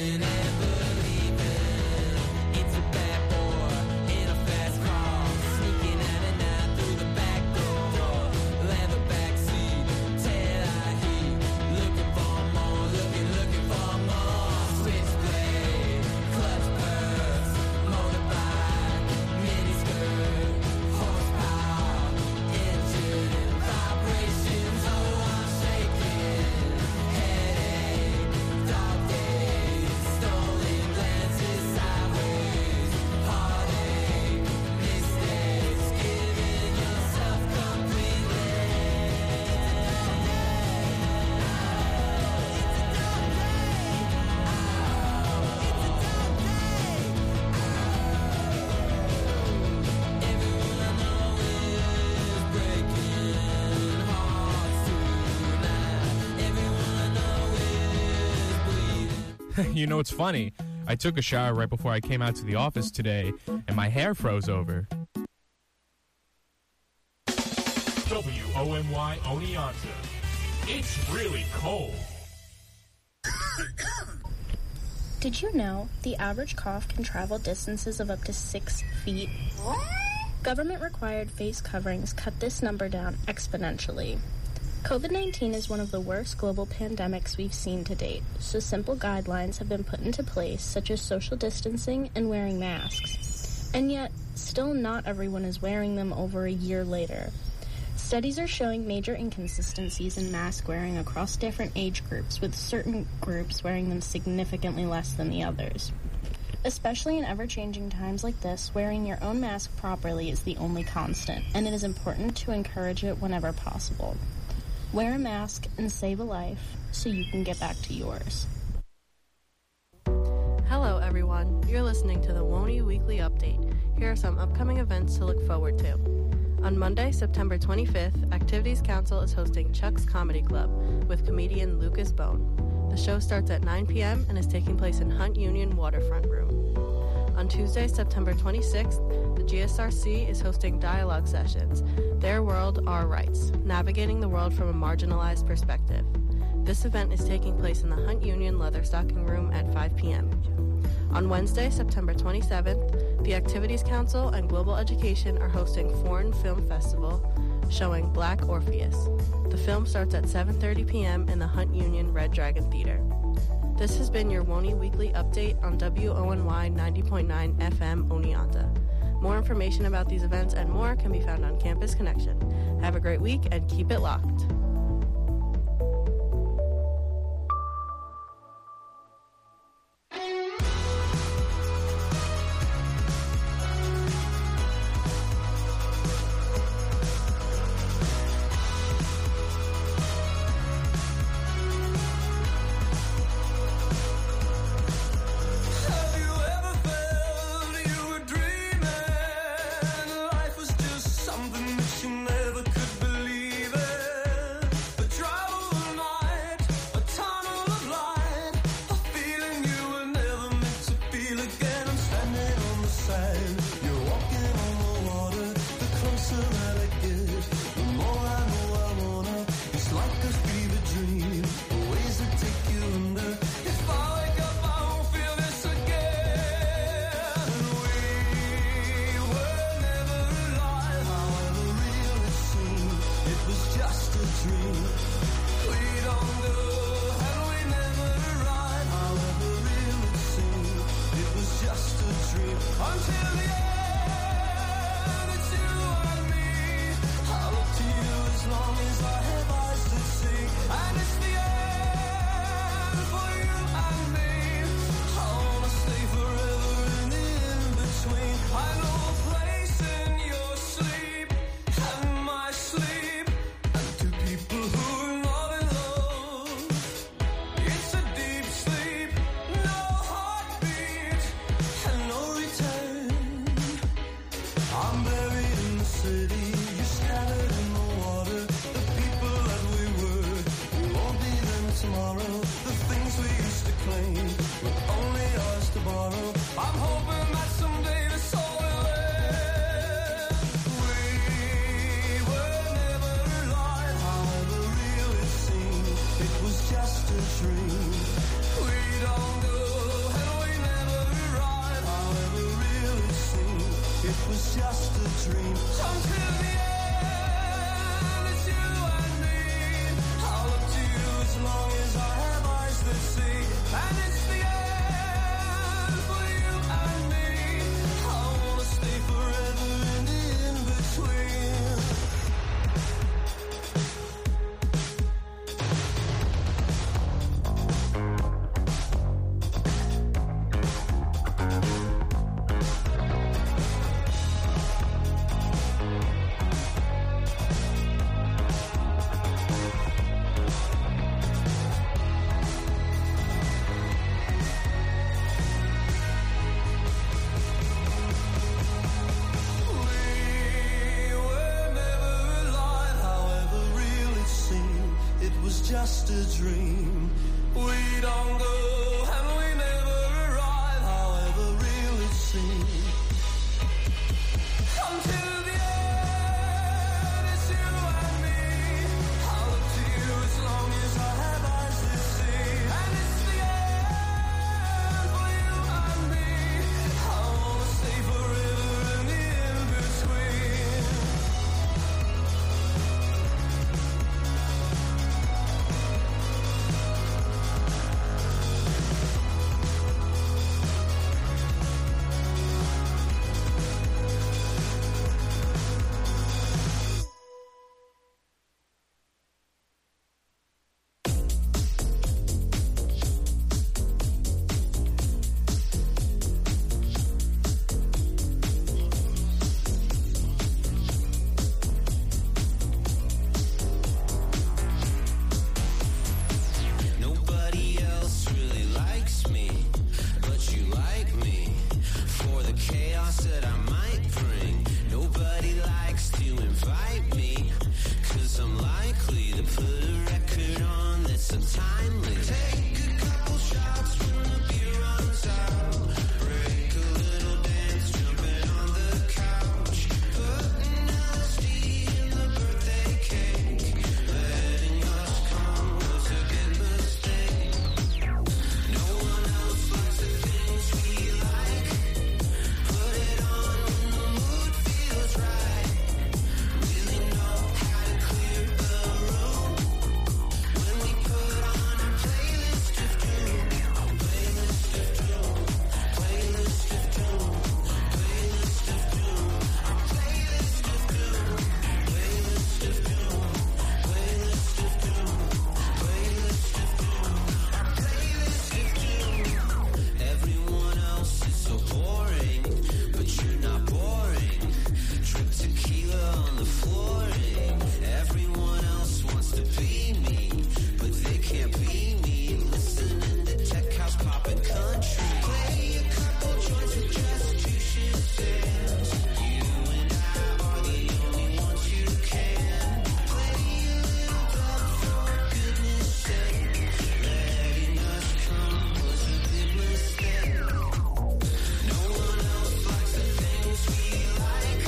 You know, it's funny. I took a shower right before I came out to the office today, and my hair froze over. WONY Oneonta. It's really cold. Did you know the average cough can travel distances of up to 6 feet? Government-required face coverings cut this number down exponentially. COVID-19 is one of the worst global pandemics we've seen to date, so simple guidelines have been put into place, such as social distancing and wearing masks. And yet, still not everyone is wearing them over a year later. Studies are showing major inconsistencies in mask wearing across different age groups, with certain groups wearing them significantly less than the others. Especially in ever-changing times like this, wearing your own mask properly is the only constant, and it is important to encourage it whenever possible. Wear a mask and save a life so you can get back to yours. Hello everyone, you're listening to the WONY Weekly Update. Here are some upcoming events to look forward to. On Monday, September 25th, Activities Council is hosting Chuck's Comedy Club with comedian Lucas Bone. The show starts at 9 p.m. and is taking place in Hunt Union Waterfront Room. On Tuesday, September 26th, the GSRC is hosting dialogue sessions, Their World, Our Rights, Navigating the World from a Marginalized Perspective. This event is taking place in the Hunt Union Leatherstocking Room at 5 p.m. On Wednesday, September 27th, the Activities Council and Global Education are hosting Foreign Film Festival, showing Black Orpheus. The film starts at 7:30 p.m. in the Hunt Union Red Dragon Theater. This has been your WONY Weekly Update on WONY 90.9 FM Oneonta. More information about these events and more can be found on Campus Connection. Have a great week and keep it locked. Something that you never could believe in. just a dream. We don't go and we never arrive, however real it seems. Until the end, it's you and me. I'll look to you as long as I have eyes to see. And it's the end for you and me. I wanna stay forever in the in-between. Nobody else really likes me, but you like me for the chaos that I might bring. Nobody likes to invite me, 'cause I'm likely to put a record on that's untimely. Take a couple shots when the beer runs out. Break a little dance, jumping on the couch. Putting LSD in the birthday cake. Letting us come was a good mistake. No one else likes the things we like. Put it on when the mood feels right. Really know how to clear the room. When we put on our playlist of doom. Playlist of doom. Playlist of doom. Playlist of doom. Our playlist of doom. Playlist of doom. Playlist of doom. Playlist of doom. Our playlist of doom. Everyone else is so boring, but you're not boring. Drip tequila on the flooring. Everyone else wants to be me, but they can't be me. Listening to tech house, pop and country. Play a couple joints with just two Shazams. You and I are the only ones you can. Play a little dub for goodness sake. Letting us come was a big mistake. No one else likes the things we like.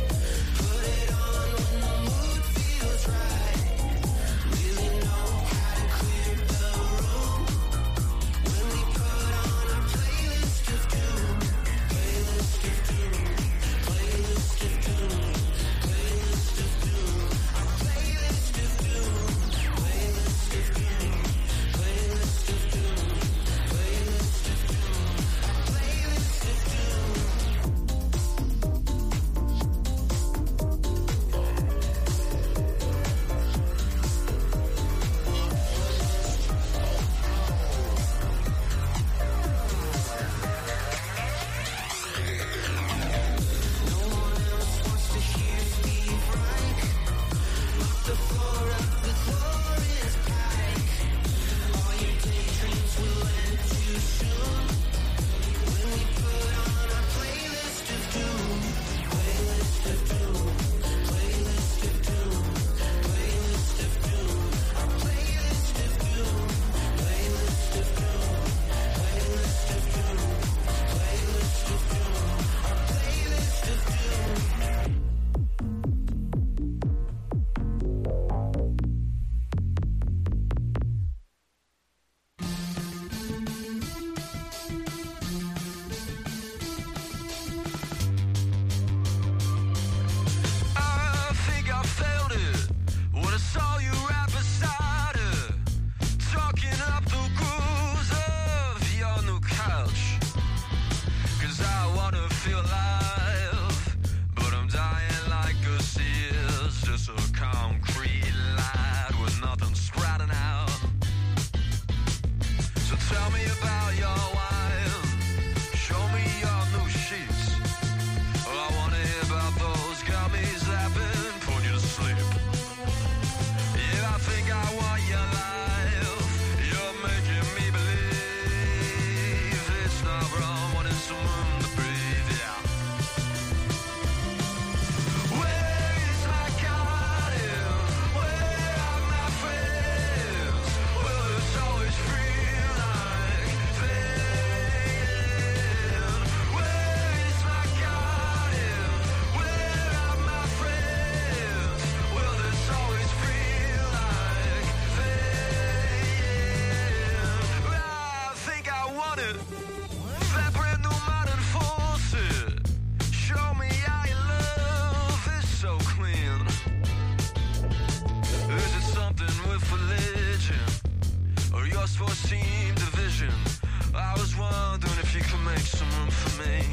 Put it on when the mood feels right. Really know how to clear the room. When we put on our playlist of doom. Playlist of doom. Playlist of doom. Playlist of doom. Our playlist of doom. Playlist of doom. Playlist of doom. Playlist of doom. Our playlist of doom. No one else wants to hear Steve Reich. Look, the floor of the door is pike. All your daydreams will end too soon. When we put on our playlist of doom. Playlist of doom. Playlist of doom. Playlist of doom. Our playlist of doom. Playlist of doom. Playlist of doom. Playlist of doom. Our playlist of doom. I think I felt it when I saw you right beside her, talking up the grooves of your new couch. 'Cause I wanna feel alive, but I'm dying like a seer's just a concrete light with nothing sprouting out. So tell me about your wife, show me your new sheets. I wanna hear about those gummies that been putting you to sleep. Yeah, I think I want your life. You're making me believe it's not wrong when it's someone to breathe. Yeah. must seem division. I was wondering if you could make some room for me.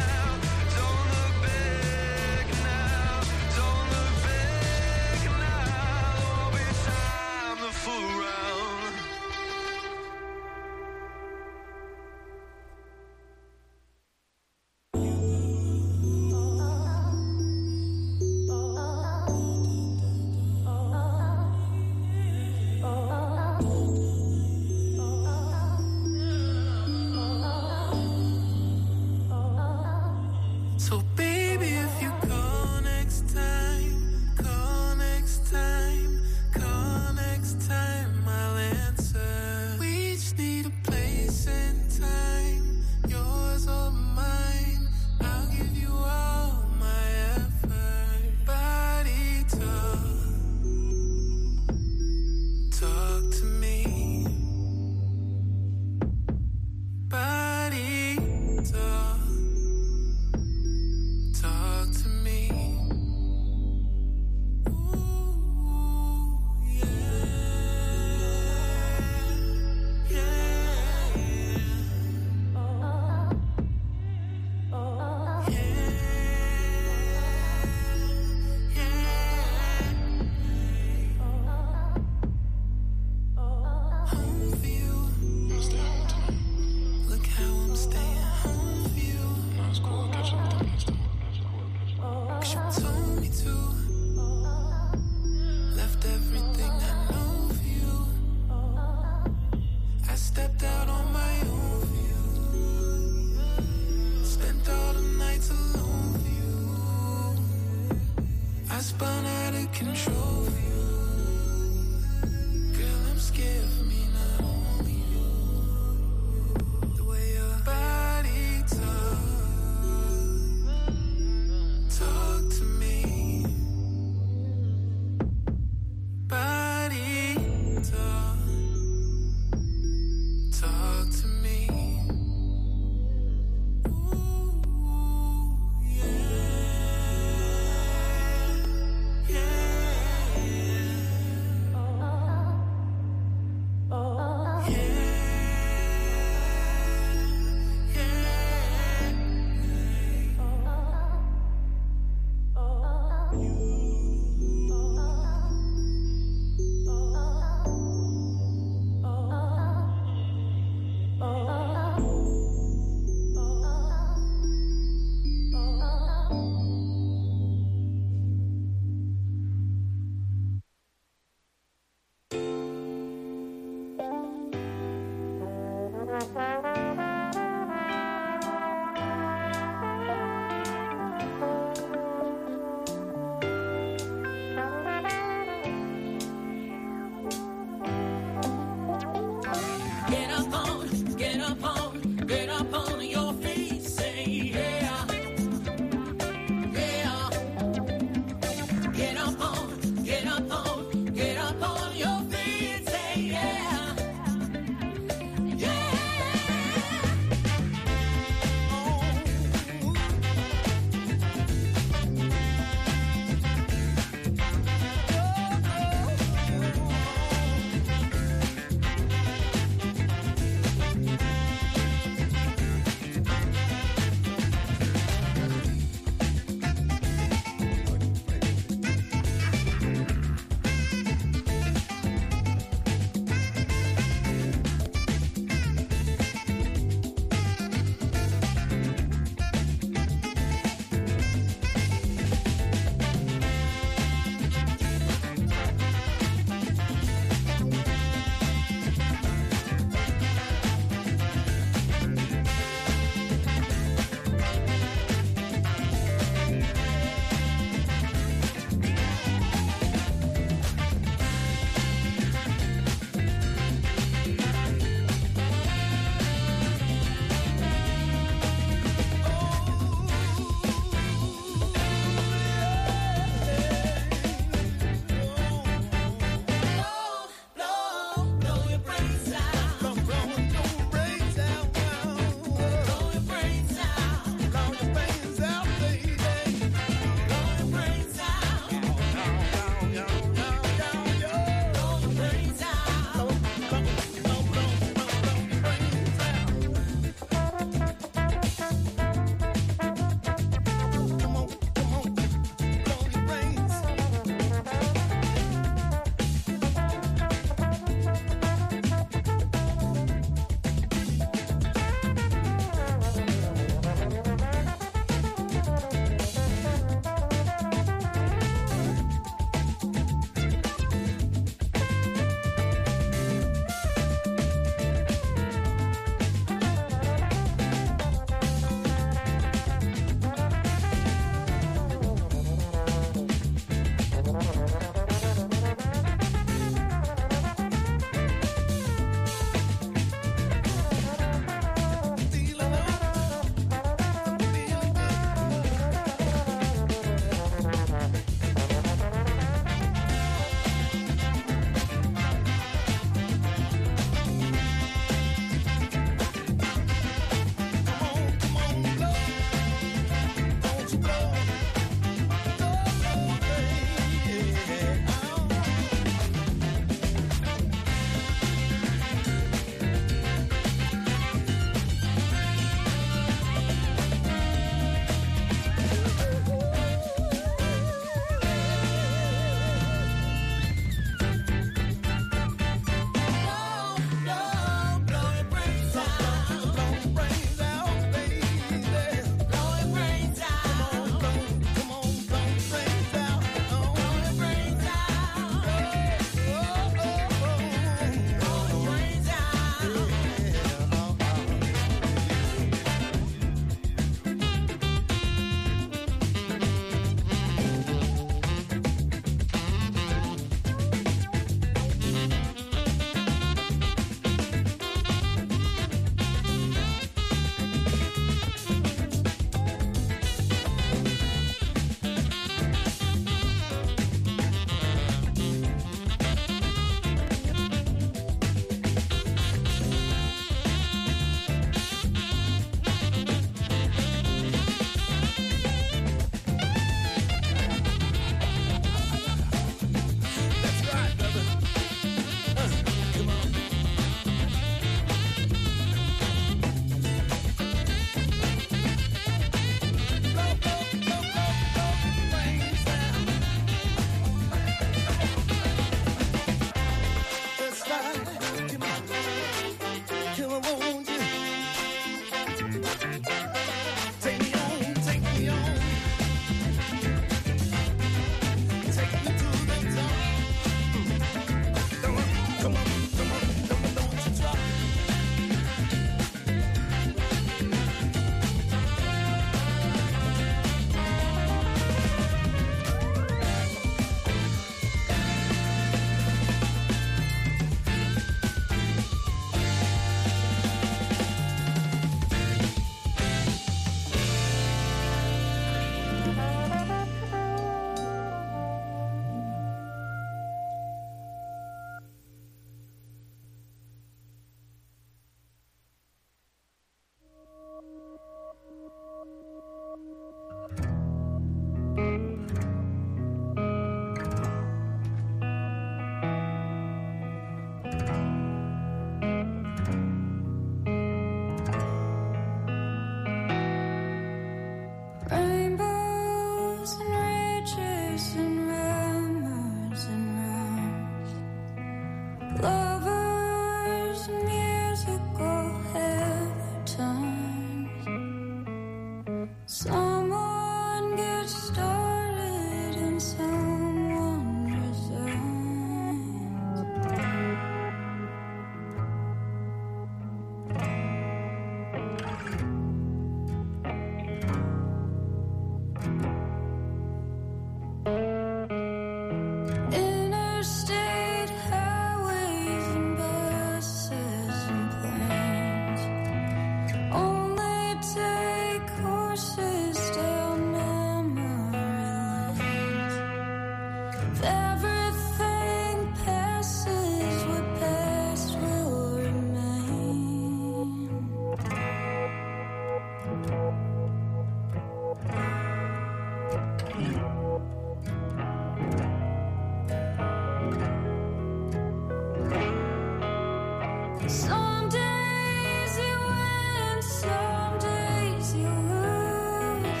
Some days you win, some days you lose.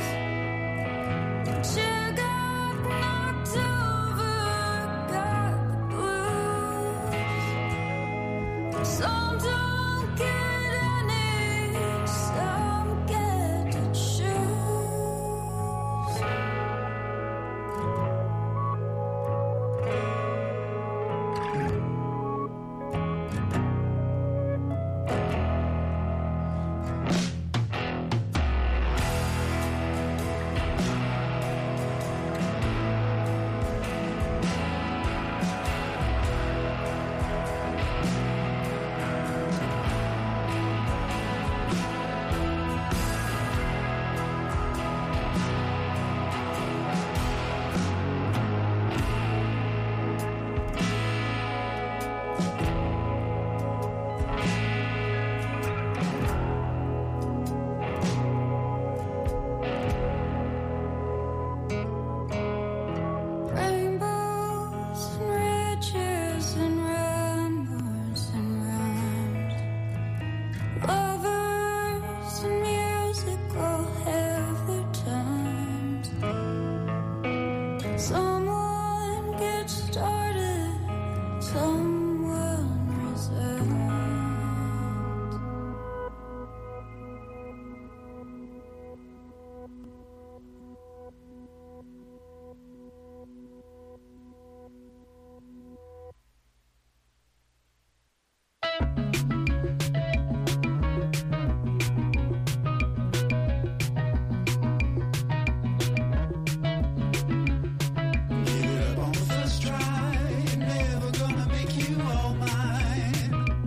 You got knocked over, got the blues. Some don't get any, some get to choose. Rainbows and riches and rainbows and rhymes, lovers and music all have their times. Someone gets started, someone resigns. Give it up on the first try, never gonna make you all mine.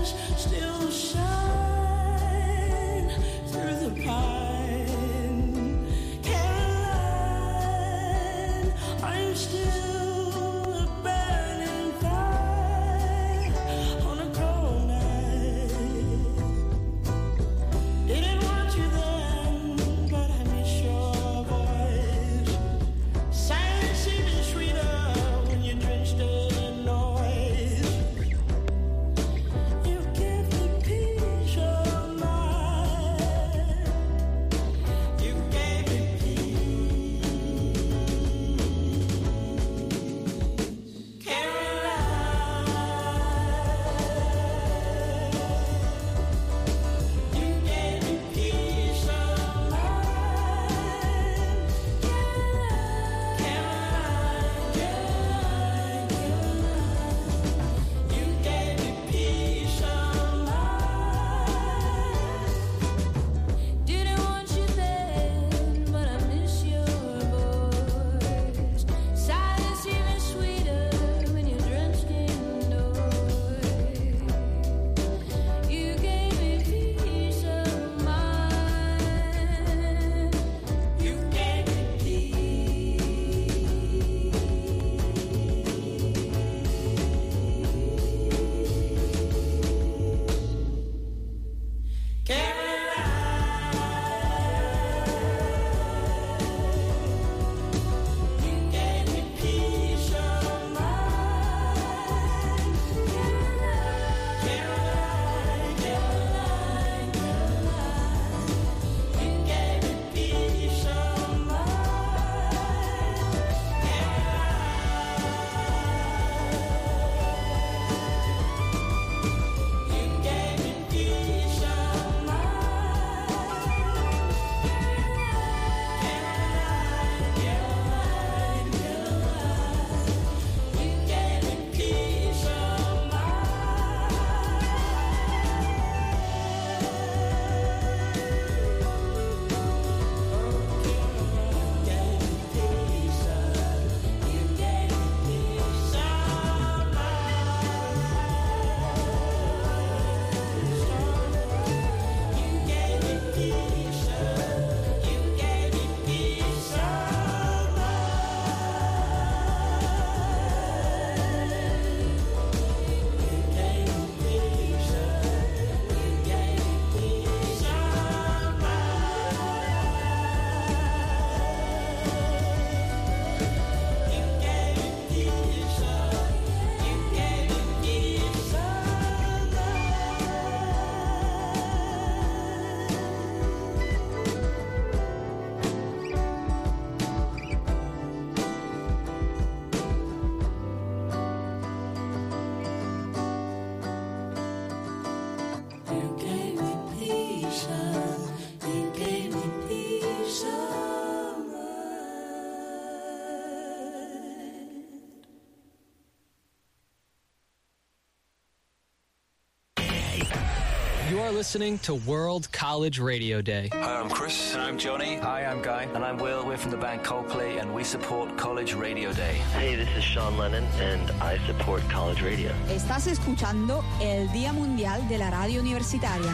You are listening to World College Radio Day. Hi, I'm Chris. And I'm Johnny. Hi, I'm Guy. And I'm Will. We're from the band Coldplay, and we support College Radio Day. Hey, this is Sean Lennon, and I support College Radio. Estás escuchando el Día Mundial de la Radio Universitaria.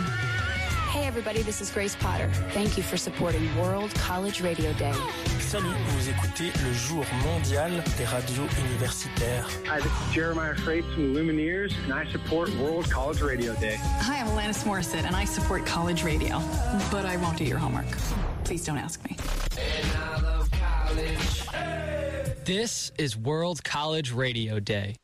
Hey everybody, this is Grace Potter. Thank you for supporting World College Radio Day. Salut, vous écoutez le Jour mondial des radios universitaires. Hi, this is Jeremiah Freites from Lumineers, and I support World College Radio Day. Hi, I'm Alanis Morissette, and I support college radio. But I won't do your homework. Please don't ask me. And I love college. This is World College Radio Day.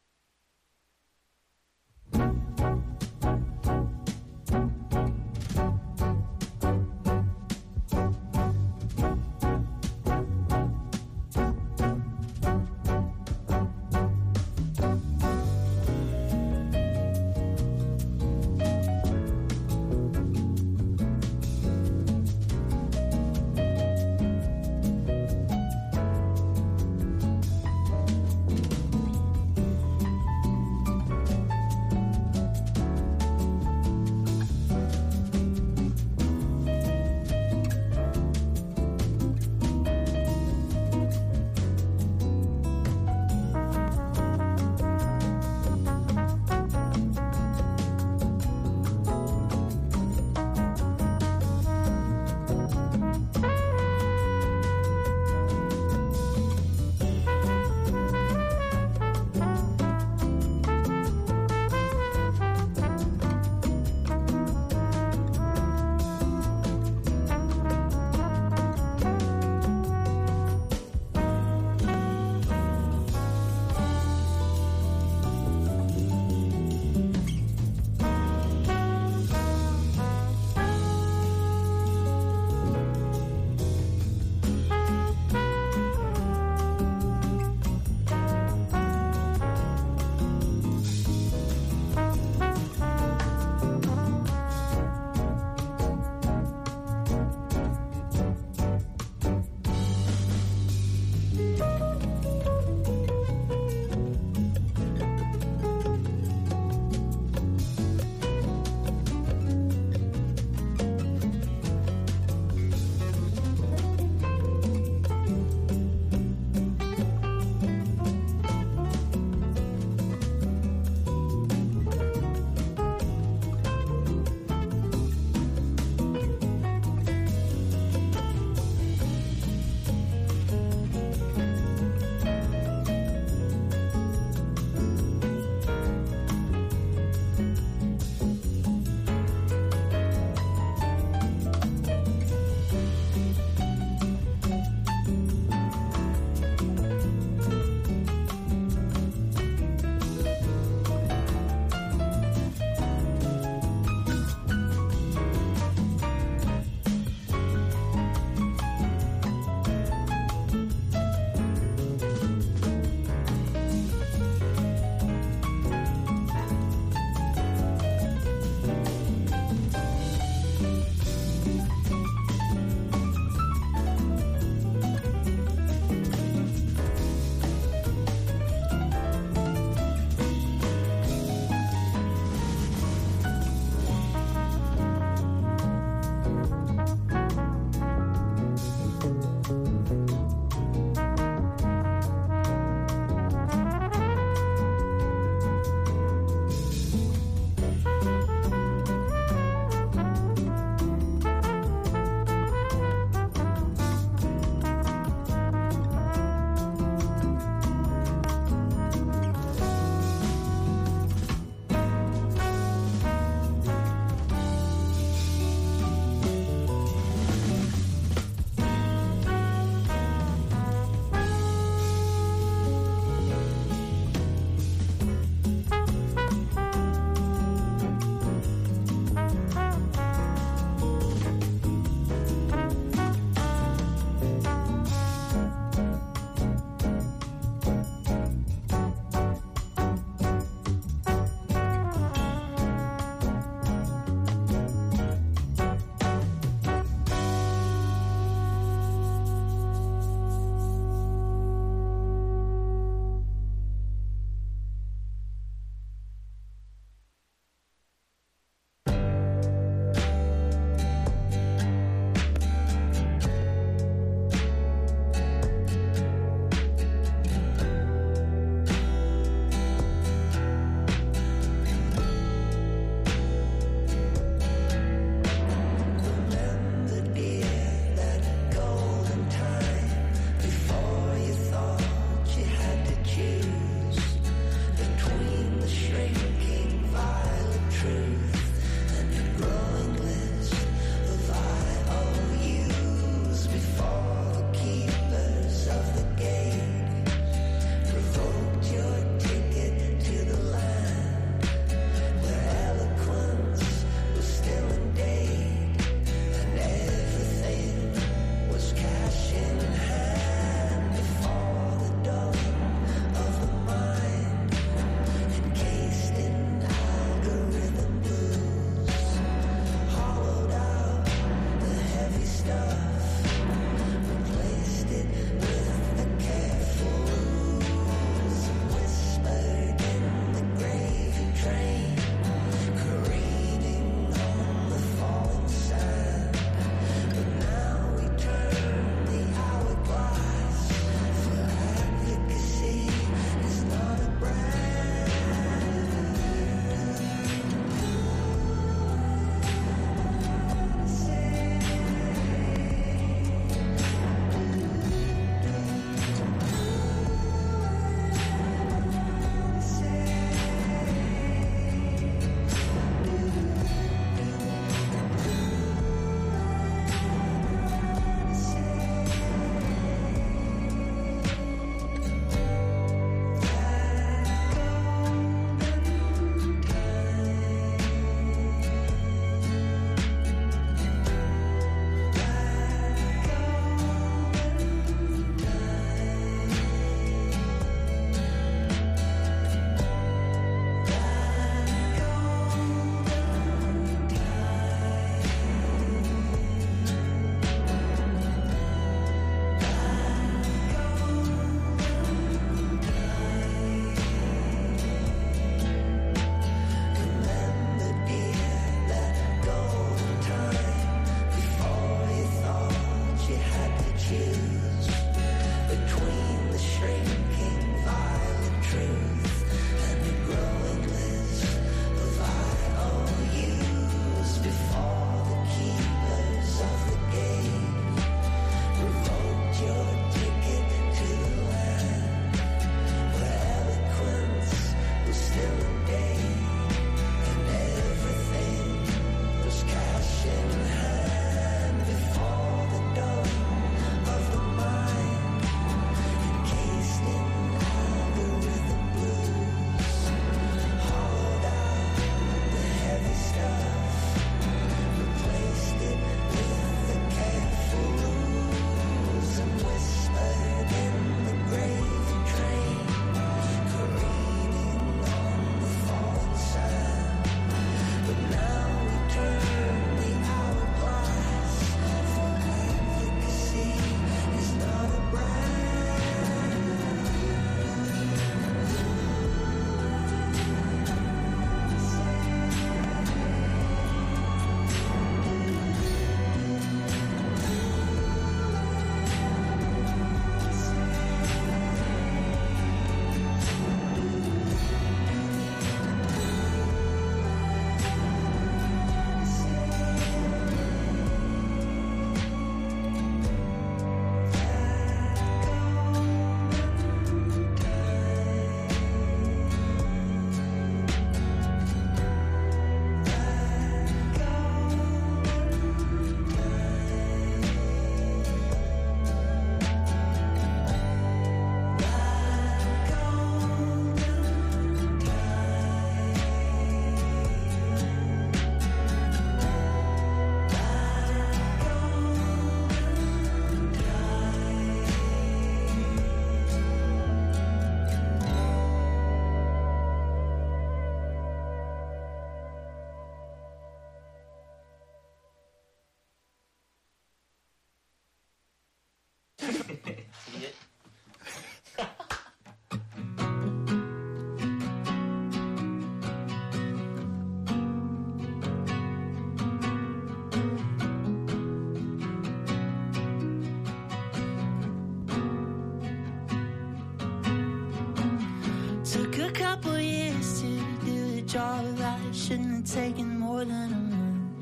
Took a couple years to do the job I shouldn't have taken more than a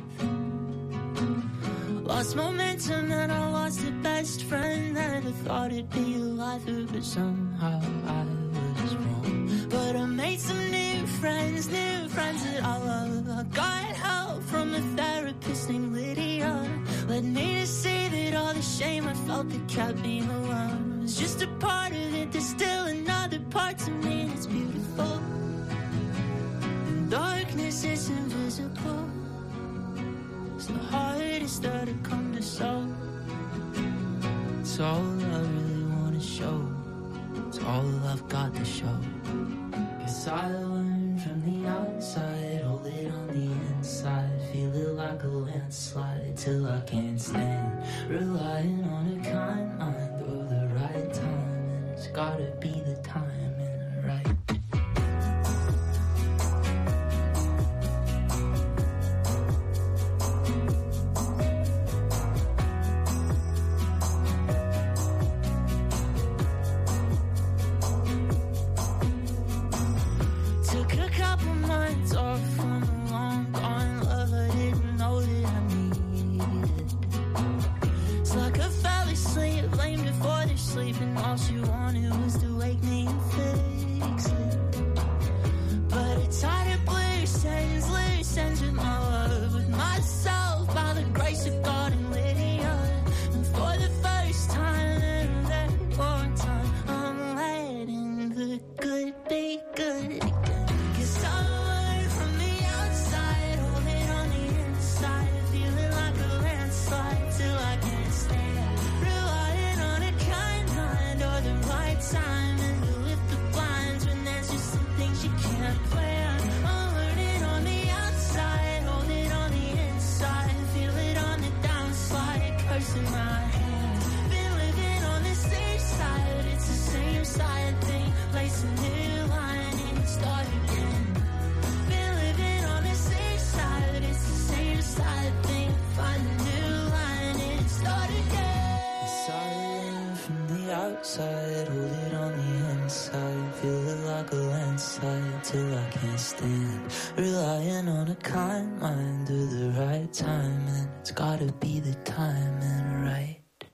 month. Lost momentum and I lost the best friend that I thought it'd be alive, but somehow I was wrong. But I made some new friends that I love. I got help from a therapist named Lydia. Led me to see that all the shame I felt that kept me alone was just a part of it. There's still another part to me, and it's beautiful. Darkness is invisible. It's the hardest that I come to solve. It's all I really want to show. It's all I've got to show. 'Cause I learned from the outside, hold it on the inside, feel it like a landslide till I can't stand. Relying on a kind mind or the right time, and it's gotta be the time and right. Sleeping, all she wanted was to wake me and fix it. But it's tied up loose ends with my love, with myself, by the grace of God and Lydia. And for the first time in a very long time, I'm letting the good be good again. 'Cause I learned from the outside, hold it on the inside, feeling like a landslide till I can't stand. Relying on a kind mind or the right time, and to lift the blinds when there's just some things you can't plan. I'll learn it on the outside, hold it on the inside, feel it on the downslide, cursing my hands. Been living on the safe side, it's the same side thing, place a new line and start again. Been living on the safe side, it's the same side thing, find a new line and start again. Silent from the outside, hold it on the inside, feel it like a landslide till I can't stand. Relying on a kind mind or the right time, and it's gotta be the time and right.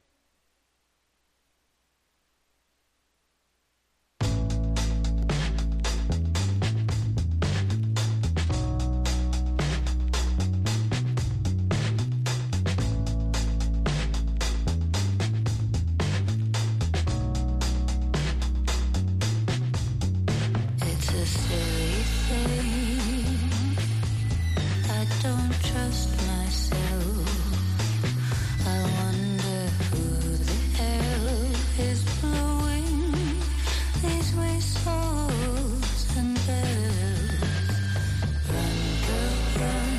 It's a silly thing, I don't trust myself. I wonder who the hell is blowing these whistles and bells. Run, girl, run,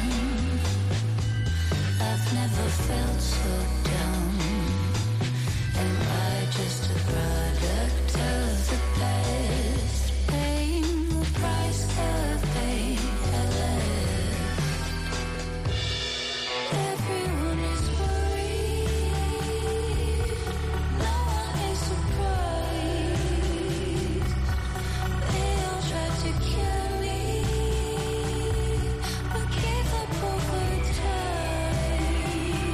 I've never felt so down. Am I just a product of the past? Paying the price of pain at last. Everyone is worried, no one is surprised. They all try to kill me, but give up over time.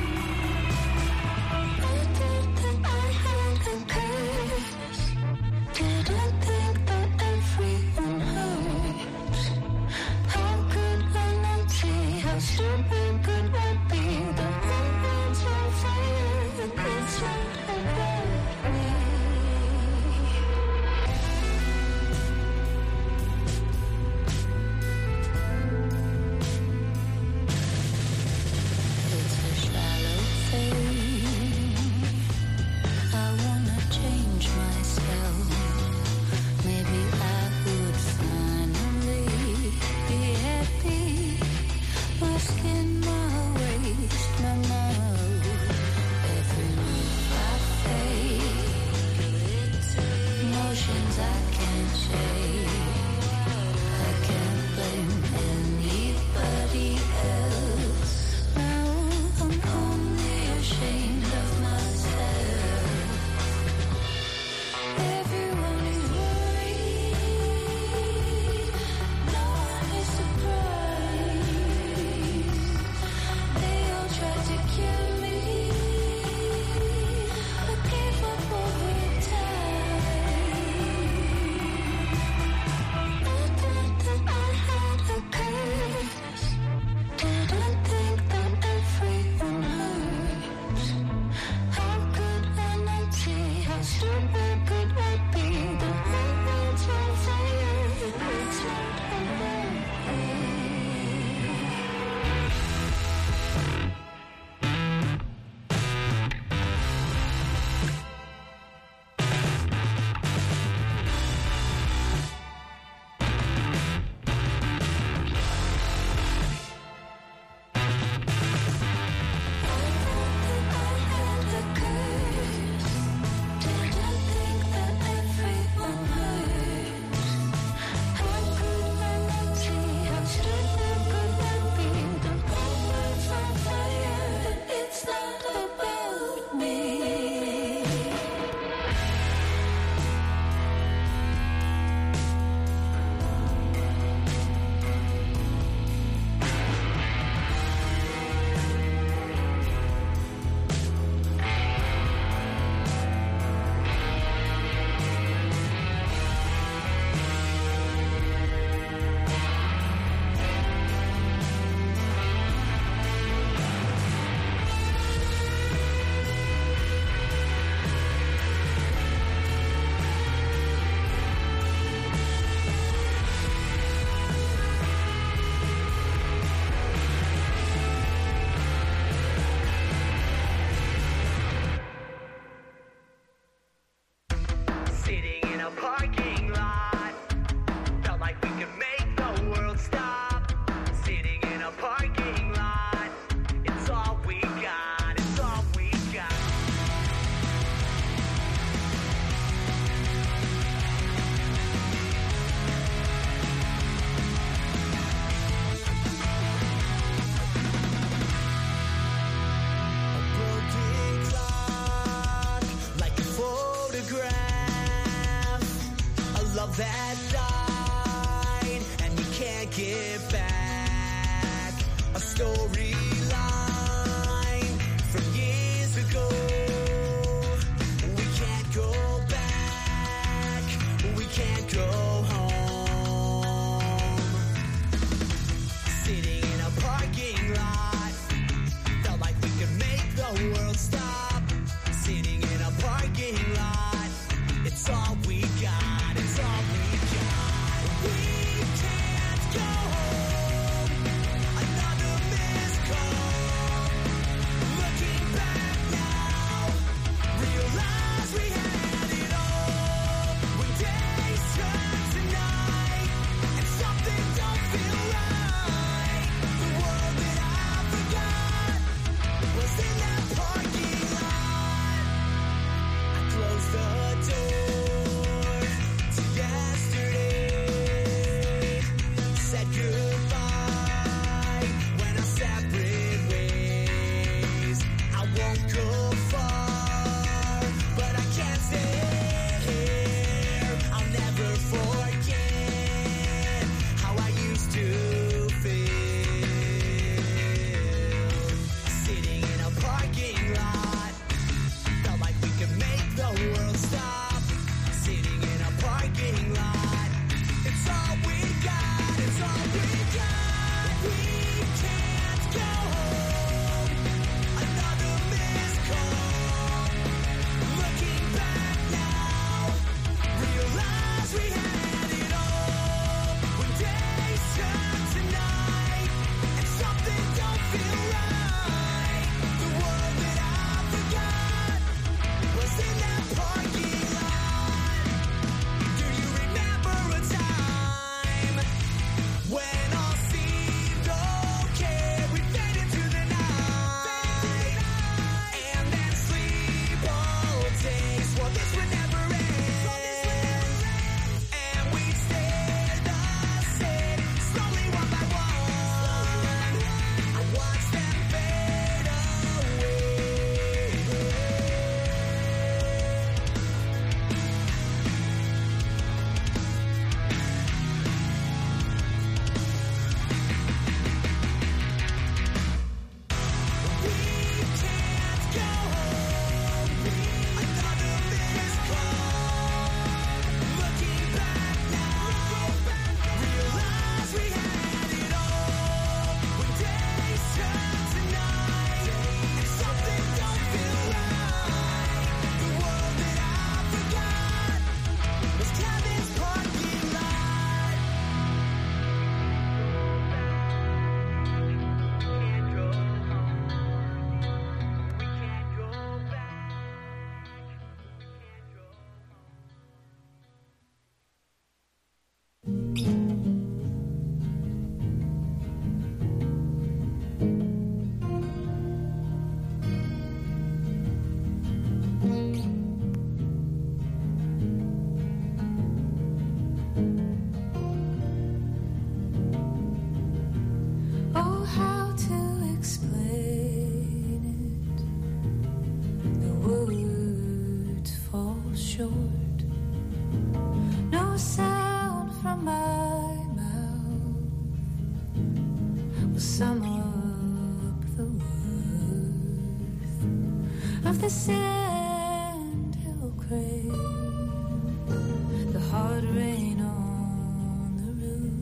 I thought that I had a curse, didn't think that everyone hurts. How could I not see, how stupid could I be? The whole world's on fire, it's not about me. It's a shallow thing, I wanna change myself. Maybe I would finally be happy. My skin, my waist, my mouth. Every move I face that died, and you can't get back. A storyline from years ago. We can't go back. We can't go home. Sitting in a parking lot, felt like we could make the world stop. Sitting in a parking lot, it's all we got, it's all we got. We can't go home. Another missed call. Looking back now, realize we had it all. When days turn to night, and something don't feel right. The world that I forgot was in that parking lot. I closed the door to yesterday. Said goodbye, went our separate ways. I won't go far, but I can't stay here. I'll never forget how I used to feel. Sitting in a parking lot, felt like we could make the world stop. Sitting in a parking lot, it's all we got, it's all we got. We can't go home. Another missed call. Looking back now, realize we had it all. When days turn to night, and something don't feel right. The world that I forgot was in that parking lot. Do you remember a time when all seemed okay? We fade into the night, and then sleep all day. Swore this would never end, and we'd stay the same, slowly one by one. I watched them fade away. We can't go home. Another missed call. Looking back now, realize we had it all. When days turn to night, and something don't feel right. The world that I forgot was Kevin's parking lot. Can't go home. We can't go back. Oh, how to explain it? The words fall short. No sound from my mouth will sum up the worth of the sandhill crane. The hard rain on the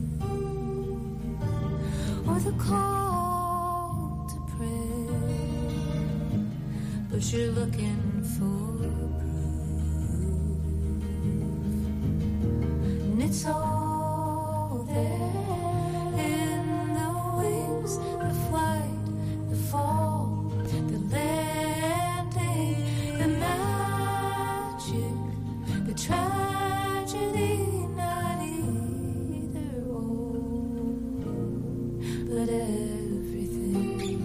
roof, or the call to prayer. But you're looking for proof, and it's all there in the wings, the flight, the fall, the landing, the magic, the tragedy, not either or, but everything.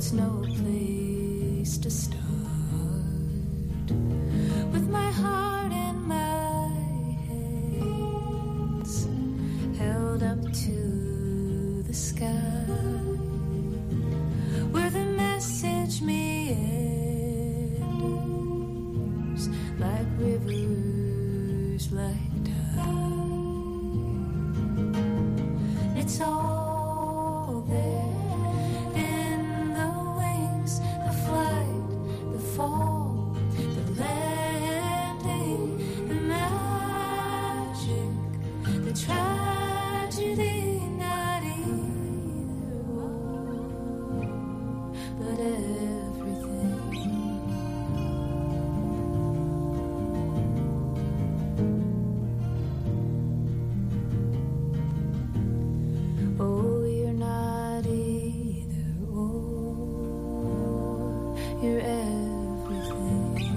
it's no place to start. With my heart in my hands, held up to the sky, where the message meanders like rivers, like tide. It's all there in the wings, the flight, the fall, the landing, the magic, the tragedy, not either one, but everything. Oh, you're not either or, you're everything.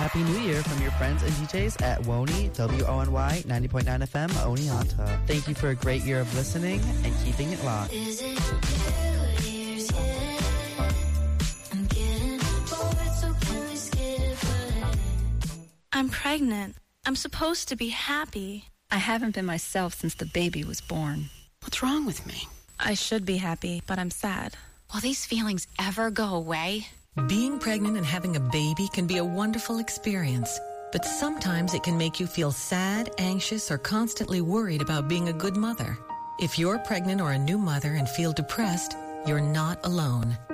Happy New Year from your friends and DJs at Wony, WONY 90.9 FM, Oneonta. Thank you for a great year of listening and keeping it locked. Is it New Year's yet? I'm getting bored, so can we skip it? I'm pregnant. I'm supposed to be happy. I haven't been myself since the baby was born. What's wrong with me? I should be happy, but I'm sad. Will these feelings ever go away? Being pregnant and having a baby can be a wonderful experience, but sometimes it can make you feel sad, anxious, or constantly worried about being a good mother. If you're pregnant or a new mother and feel depressed, you're not alone.